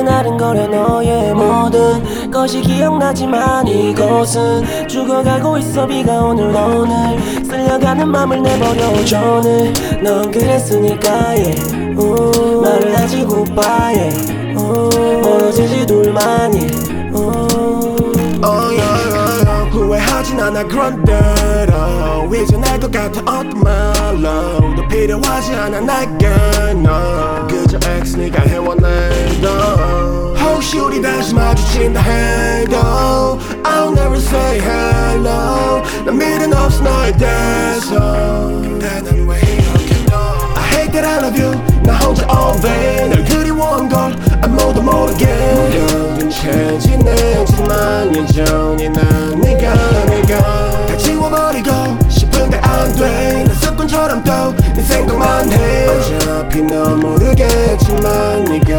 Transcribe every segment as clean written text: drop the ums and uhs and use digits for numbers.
나는 아른거려 너의 모든 것이 기억나지만 이곳은 죽어가고 있어. 비가 오늘 쓸려가는 맘을 내버려줘. 넌 그랬으니까 말을 하지 goodbye. 멀어지지 둘만이. 후회하진 않아 그런대로 이제 날 것 같아 어떤 말로도 필요하지 않아 내게 너 그저 X 네가 해원해도 혹시 우리 다시 마주친다 해도 I'll never say hello. 난 미련 없어 너에 대해서. 근데 난 왜 이렇게 너 I hate that I love you. 나 혼자 all day 널 그리워한 걸 아무도 모르게 모든 채 지내지만 여전히 난 네가 다 지워버리고 싶은데 안 돼. 난 습관처럼 또 네 생각만 해. 어차피 넌 모르겠지만 네가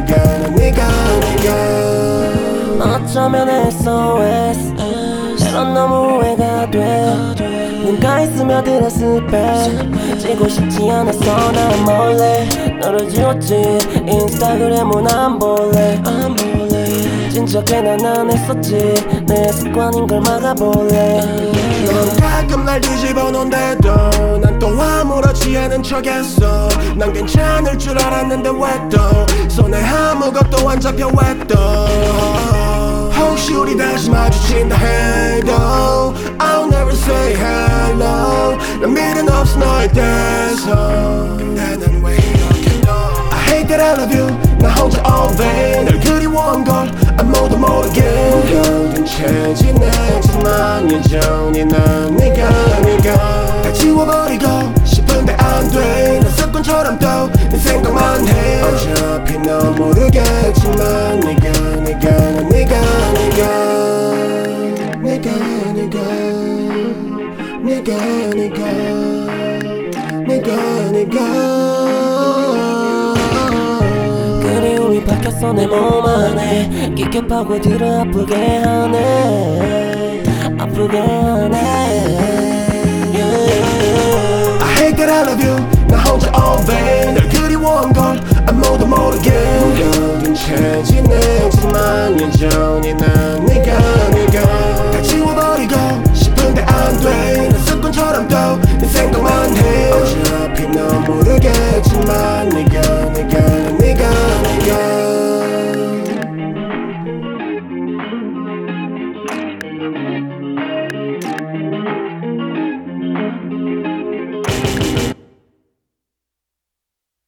어쩌면 SOS 때론 너무 후회가 돼. 눈가에 스며들어 스펙 지고 싶지 않았어. 난 몰래 너를 지웠지. 인스타그램은 안 볼래. 진짜 꽤나 난 했었지. 내 습관인 걸 막아볼래. 넌 가끔 날 뒤집어 놓은데도 난 또 아무렇지 않은 척했어. 난 괜찮을 줄 알았는데 왜 또 손에 아무것도 안 잡혀 왜 또 혹시 우리 다시 마주친다 해도 I'll never say hello. 난 미련 없어 너에 대해서. 근데 난 왜 이렇게 너 I hate that I love you. 나 혼자 all day 널 그리워한 걸 아무도 모르게 모든 채 지내지만 여전히 난 네가 다 지워버리고 싶은데 안 돼. 난 습관처럼 또 네 생각만 해. 어차피 넌 모르겠지만 네가 그리움이 박혔어 내 몸 안에. 깊게 파고들어 아프게 하네. I hate that I love you. 나 혼자 all day 널 그리워한 걸 아무도 모르게 모든 채 지내지만 여전히 난 네가